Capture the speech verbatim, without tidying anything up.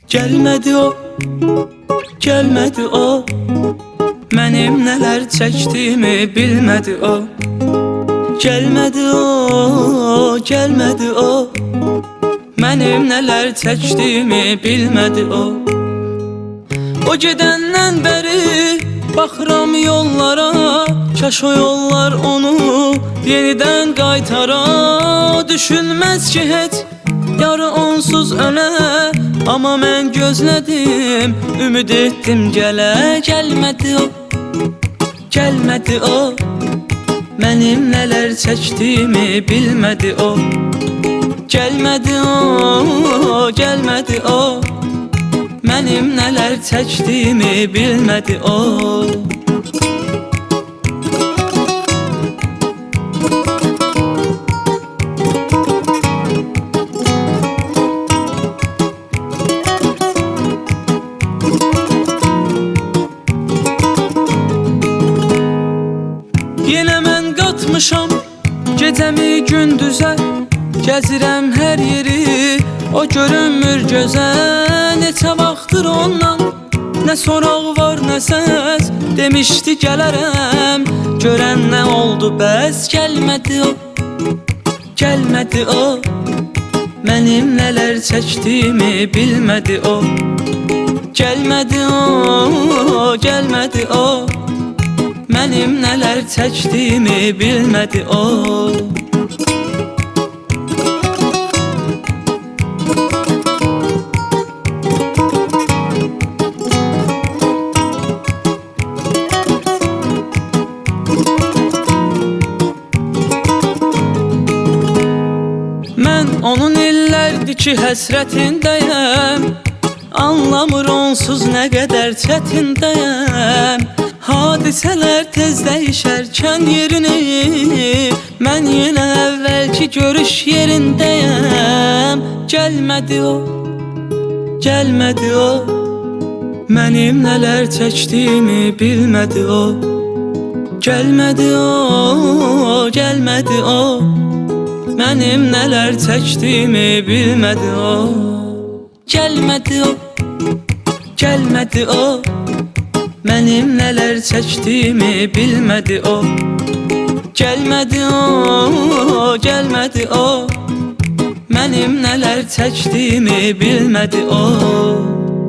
Gelmedi o, gelmedi o. Mənim nələr çəkdiyimi bilmədi o. Gelmedi o, gelmedi o. Mənim nələr çəkdiyimi bilmədi o. O gedəndən bəri baxıram yollara, kaş o yollar onu yenidən qaytara. Düşünməz ki heç yarı onsuz ölə, amma mən gözlədim, ümid etdim gələ. Gəlmədi o, gəlmədi o. Mənim nələr çəkdiyimi bilmədi o. Gəlmədi o, gəlmədi o. Mənim nələr çəkdiyimi bilmədi o. Yenə mən qatmışam gecəmi gündüzə, gəzirəm hər yeri, o görünmür gözə. Neçə vaxtdır ondan nə soraq var nə səs, demişdi gələrəm, görən nə oldu bəs. Gəlmədi o, gəlmədi o. Mənim nələr çəkdiyimi bilmədi o. Gəlmədi o, gəlmədi o. Mənim nələr çəkdiyimi bilmədi o. Mən onun illərdir ki həsrətindəyəm, anlamır onsuz nə qədər çətindəyəm. Hadisələr tez dəyişərkən yerini, mən yenə əvvəlki görüş yerindəyəm. Gəlmədi o, gəlmədi o. Mənim nələr çəkdiyimi bilmədi o. Gəlmədi o, gəlmədi o. Mənim nələr çəkdiyimi bilmədi o. Gəlmədi o, gəlmədi o. Mənim nələr çəkdiyimi bilmədi o. Gəlmədi o, gəlmədi o. Mənim nələr çəkdiyimi bilmədi o.